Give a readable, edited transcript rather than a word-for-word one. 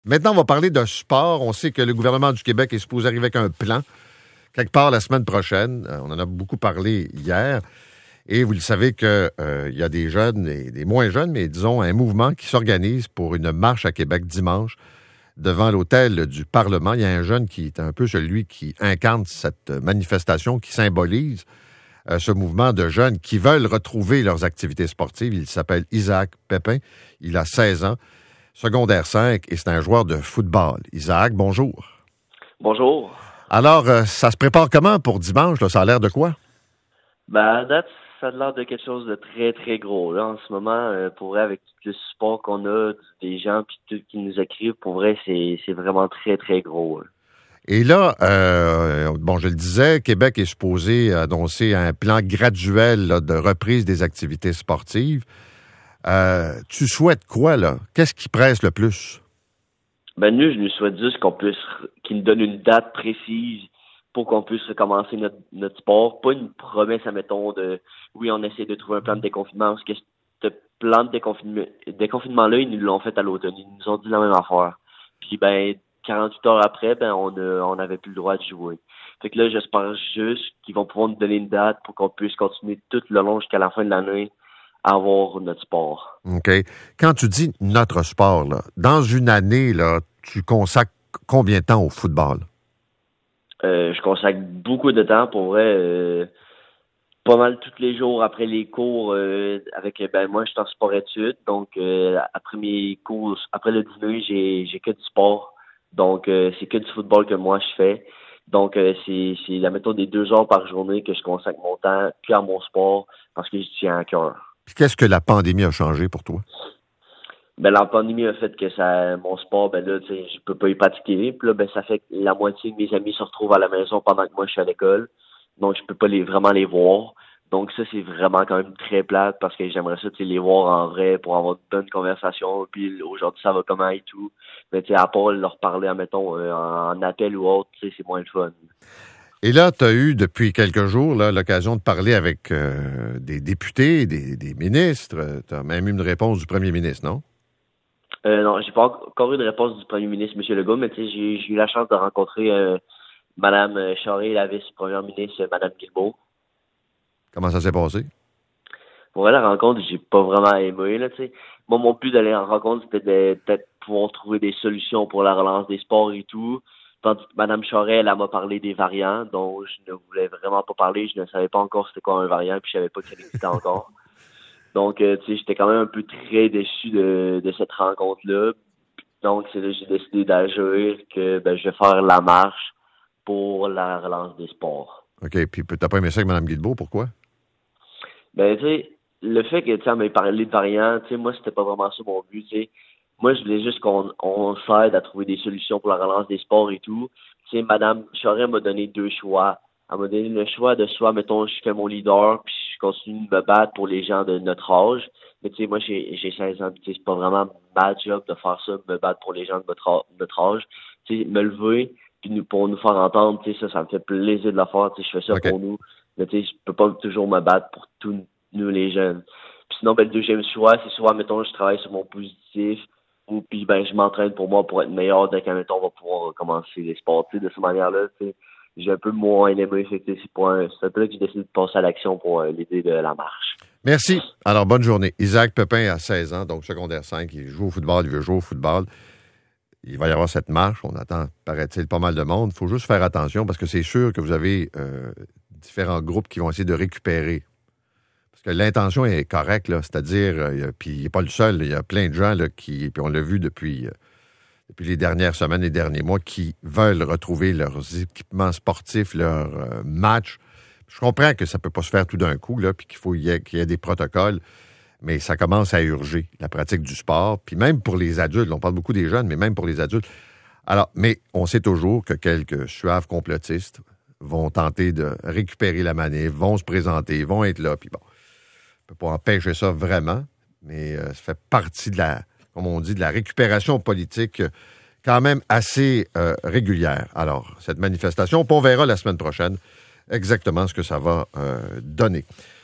Maintenant, on va parler de sport. On sait que le gouvernement du Québec est supposé arriver avec un plan quelque part la semaine prochaine. On en a beaucoup parlé hier. Et vous le savez qu'il y a des jeunes et des moins jeunes, mais disons un mouvement qui s'organise pour une marche à Québec dimanche devant l'hôtel du Parlement. Il y a un jeune qui est un peu celui qui incarne cette manifestation, qui symbolise ce mouvement de jeunes qui veulent retrouver leurs activités sportives. Il s'appelle Isaac Pépin. Il a 16 ans. Secondaire 5, et c'est un joueur de football. Isaac, bonjour. Bonjour. Alors, ça se prépare comment pour dimanche? Là? Ça a l'air de quoi? À date, ça a l'air de quelque chose de très, très gros. Là, en ce moment, pour vrai, avec tout le support qu'on a des gens puis tout qui nous écrivent, pour vrai, c'est vraiment très, très gros. Là. Et là, je le disais, Québec est supposé annoncer un plan graduel là, de reprise des activités sportives. Tu souhaites quoi, là? Qu'est-ce qui presse le plus? Nous, je nous souhaite juste qu'il nous donne une date précise pour qu'on puisse recommencer notre sport. Pas une promesse, admettons, oui, on essaie de trouver un plan de déconfinement, parce que ce plan de déconfinement-là, ils nous l'ont fait à l'automne. Ils nous ont dit la même affaire. Puis, 48 heures après, on n'avait plus le droit de jouer. Fait que là, j'espère juste qu'ils vont pouvoir nous donner une date pour qu'on puisse continuer tout le long jusqu'à la fin de l'année à avoir notre sport. OK. Quand tu dis notre sport, là, dans une année, là, tu consacres combien de temps au football? Je consacre beaucoup de temps, pour vrai. Pas mal tous les jours après les cours. Moi, je suis en sport-études. Donc, après mes cours, après le dîner, j'ai que du sport. Donc, c'est que du football que moi, je fais. Donc, c'est la méthode des 2 heures par journée que je consacre mon temps que à mon sport parce que je tiens à cœur. Puis qu'est-ce que la pandémie a changé pour toi? La pandémie a fait que mon sport, je peux pas y pratiquer. Puis là, ça fait que la moitié de mes amis se retrouvent à la maison pendant que moi, je suis à l'école. Donc, je peux pas vraiment les voir. Donc, ça, c'est vraiment quand même très plate parce que j'aimerais ça, les voir en vrai pour avoir de bonnes conversations. Puis aujourd'hui, ça va comment et tout. Mais, à part leur parler, admettons, en appel ou autre, c'est moins le fun. Et là, tu as eu depuis quelques jours là, l'occasion de parler avec des députés, des ministres. Tu as même eu une réponse du premier ministre, non? Non, j'ai pas encore eu de réponse du premier ministre, M. Legault, mais j'ai eu la chance de rencontrer Mme Charest, la vice-première ministre, Mme Guilbeault. Comment ça s'est passé? Pour elle, la rencontre, j'ai pas vraiment aimé, là, tu sais. Moi, mon but d'aller en rencontre, c'était de peut-être pouvoir trouver des solutions pour la relance des sports et tout. Tandis que Mme Charest, elle m'a parlé des variants, dont je ne voulais vraiment pas parler. Je ne savais pas encore c'était quoi un variant, puis je savais pas que ça existait encore. Donc, j'étais quand même un peu très déçu de cette rencontre-là. Donc, c'est là que j'ai décidé d'agir que je vais faire la marche pour la relance des sports. OK. Puis, t'as pas aimé ça avec Mme Guilbeault, pourquoi? Le fait que, elle m'ait parlé de variants, moi, c'était pas vraiment ça mon but, Moi, je voulais juste qu'on s'aide à trouver des solutions pour la relance des sports et tout. Mme Charest m'a donné 2 choix. Elle m'a donné le choix de soit, mettons, je fais mon leader, puis je continue de me battre pour les gens de notre âge. Mais moi, j'ai 16 ans, c'est pas vraiment ma job de faire ça, me battre pour les gens de notre âge. Me lever, puis pour nous faire entendre, ça me fait plaisir de le faire, je fais ça Okay. pour nous. Mais je peux pas toujours me battre pour tous nous les jeunes. Puis sinon, le deuxième choix, c'est soit, mettons, je travaille sur mon positif, ou puis je m'entraîne pour moi pour être meilleur dès qu'à mettons on va pouvoir commencer les sports. De cette manière-là, j'ai un peu moins aimé. C'est un peu là que j'ai décidé de passer à l'action pour l'idée de la marche. Merci. Alors, bonne journée. Isaac Pépin a 16 ans, donc secondaire 5. Il joue au football, il veut jouer au football. Il va y avoir cette marche. On attend, paraît-il, pas mal de monde. Il faut juste faire attention parce que c'est sûr que vous avez différents groupes qui vont essayer de récupérer. Parce que l'intention est correcte, là. C'est-à-dire, puis il n'est pas le seul. Il y a plein de gens là, puis on l'a vu depuis les dernières semaines, les derniers mois, qui veulent retrouver leurs équipements sportifs, leurs matchs. Je comprends que ça ne peut pas se faire tout d'un coup, là, puis qu'il y ait des protocoles, mais ça commence à urger, la pratique du sport. Puis même pour les adultes, on parle beaucoup des jeunes, mais même pour les adultes. Alors, mais on sait toujours que quelques suaves complotistes vont tenter de récupérer la manif, vont se présenter, vont être là, puis bon, on ne peut pas empêcher ça vraiment, mais ça fait partie de comme on dit, de la récupération politique quand même assez régulière. Alors, cette manifestation, on verra la semaine prochaine exactement ce que ça va donner.